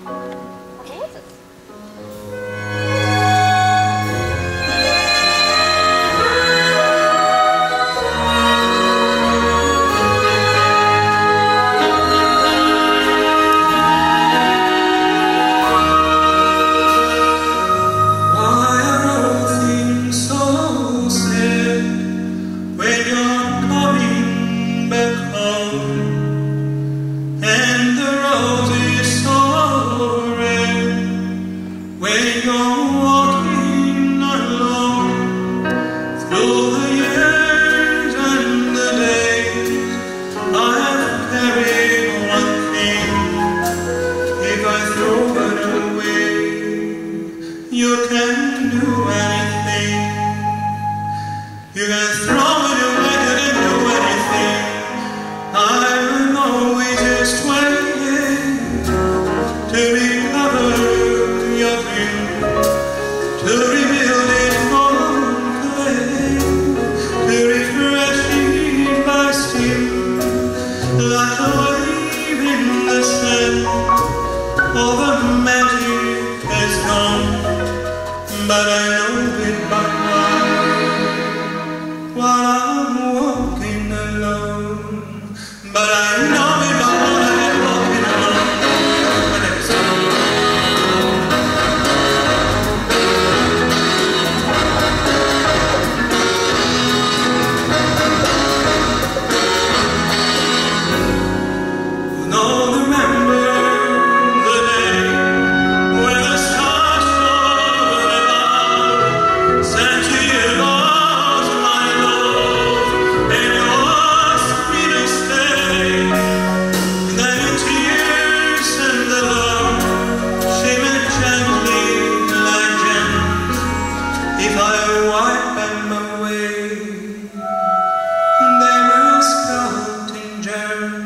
Okay, what's this? You can do anything. You can throw it away, you can do anything. I'm always just waiting to recover your dream, to rebuild it from clay, to refresh it by steam, like a wave in the sand. All the magic has gone, but I know it by heart while I'm walking alone. But I know it by heart while I'm walking alone. No, remember the day when the stars shone above, sent to you Lord, my love, and your sweetest day. And then your tears and the love shimmered gently like gems. If I wipe them away, they will sprout in germs.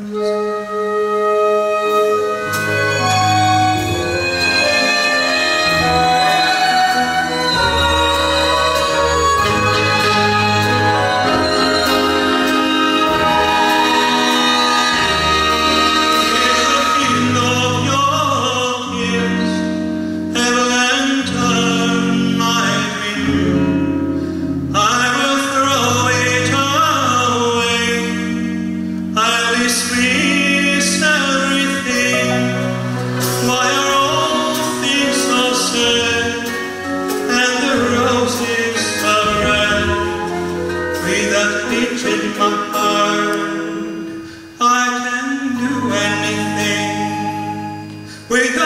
In my heart, I can do anything with